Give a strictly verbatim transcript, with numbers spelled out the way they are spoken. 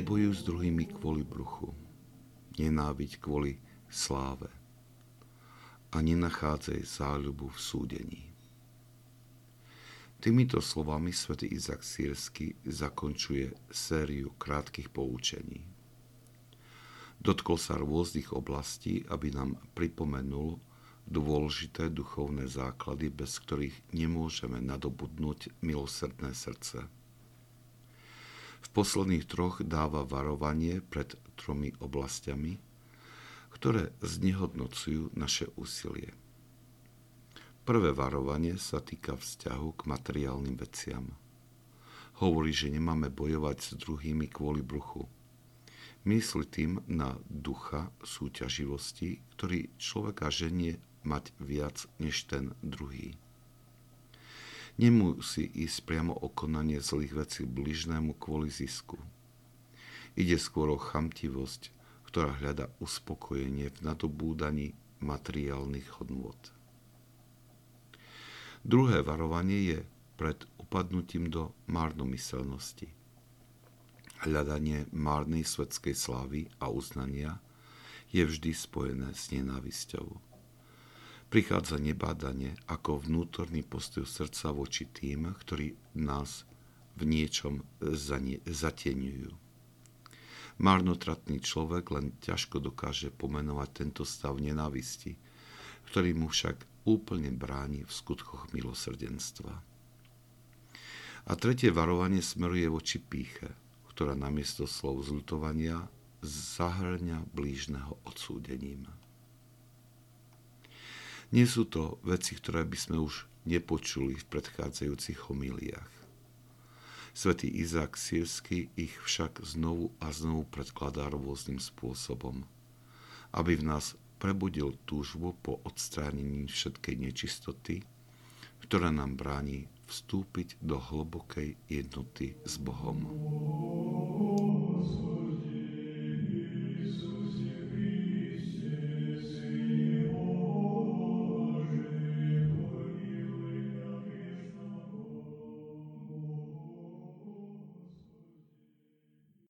Nebojuj s druhými kvôli bruchu, nenáviď kvôli sláve a nenachádzaj záľubu v súdení. Týmito slovami svätý Izák Sýrsky zakončuje sériu krátkych poučení. Dotkol sa rôznych oblastí, aby nám pripomenul dôležité duchovné základy, bez ktorých nemôžeme nadobudnúť milosrdné srdce. V posledných troch dáva varovanie pred tromi oblastiami, ktoré znehodnocujú naše úsilie. Prvé varovanie sa týka vzťahu k materiálnym veciam. Hovorí, že nemáme bojovať s druhými kvôli bruchu. Myslí tým na ducha súťaživosti, ktorý človeka ženie mať viac než ten druhý. Nemusí ísť priamo o konanie zlých vecí bližnému kvôli zisku. Ide skôr o chamtivosť, ktorá hľadá uspokojenie v nadobúdaní materiálnych hodnôt. Druhé varovanie je pred upadnutím do márnomyselnosti. Hľadanie márnej svetskej slávy a uznania je vždy spojené s nenávisťou. Prichádza nebádanie ako vnútorný postoj srdca voči tým, ktorí nás v niečom zatieňujú. Márnotratný človek len ťažko dokáže pomenovať tento stav nenávisti, ktorý mu však úplne bráni v skutkoch milosrdenstva. A tretie varovanie smeruje voči pýche, ktorá namiesto slov zľutovania zahŕňa blížneho odsúdením. Nie sú to veci, ktoré by sme už nepočuli v predchádzajúcich homíliách. Svätý Izák Sýrsky ich však znovu a znovu predkladá rôznym spôsobom, aby v nás prebudil túžbu po odstránení všetkej nečistoty, ktorá nám bráni vstúpiť do hlbokej jednoty s Bohom.